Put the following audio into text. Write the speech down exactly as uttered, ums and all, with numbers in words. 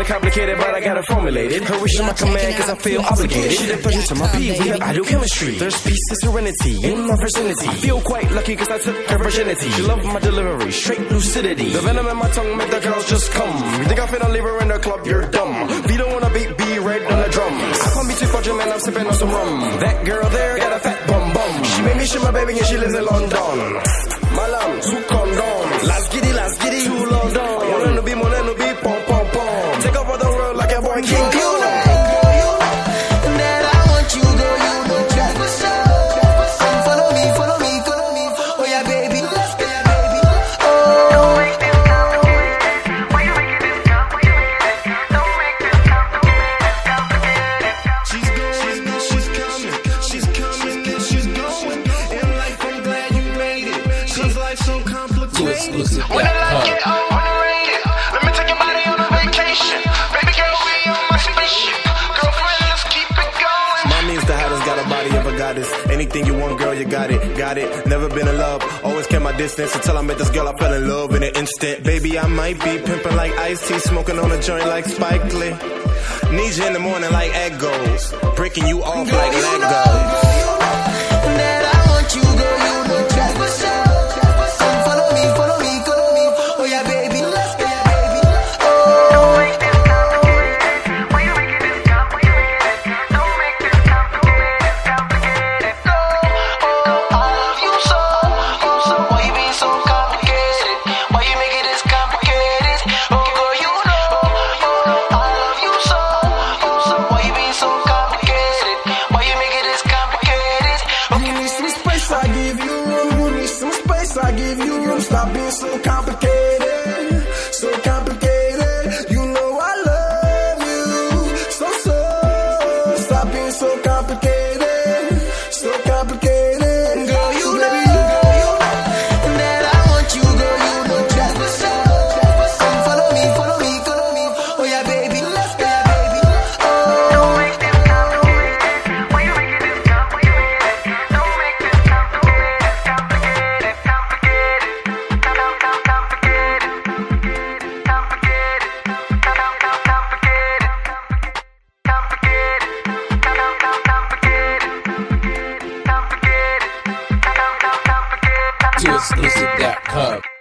kinda complicated, but I got it formulated. Her wish is my command, cause I feel obligated. She the pleasure to my P, we have ideal chemistry. There's peace and serenity in my vicinity. I feel quite lucky cause I took her virginity. She loved my delivery, straight lucidity. The venom in my tongue make the girls just come. You think I finna leave her in the club, you're dumb. If you don't wanna beat, be red on the drums. I call me too fudging, man, I'm sipping on some rum. That girl there got a fat bum bum. She made me shit my baby and she lives in London. Malam, two condoms. Last giddy, last giddy, two London. Moreno be, moreno be, pom pom pom. Take over the world like a boy King Kong. When the life get overrated, let me take your body on a vacation. Baby girl, we on my spaceship. Girlfriend, let's keep it going. Mommy's the hottest, got a body of a goddess. Anything you want, girl, you got it, got it. Never been in love, always kept my distance. Until I met this girl, I fell in love in an instant. Baby, I might be pimping like Ice-T, smoking on a joint like Spike Lee. Need you in the morning like Eggos, breaking you off like Legos. That I want you, girl, you know just what's up. I give you room, stop being so complicated, so complicated. You know I love you, so so. Stop being so complicated, so complicated. Girl, you know, girl, you know that I want you, girl. You know just what's up. Come follow me, follow me, follow me. Oh yeah, baby, let's go, baby. Oh. Don't make this complicated. Why you make this complicated? Don't make this complicated, complicated, complicated. To exclusive dot com.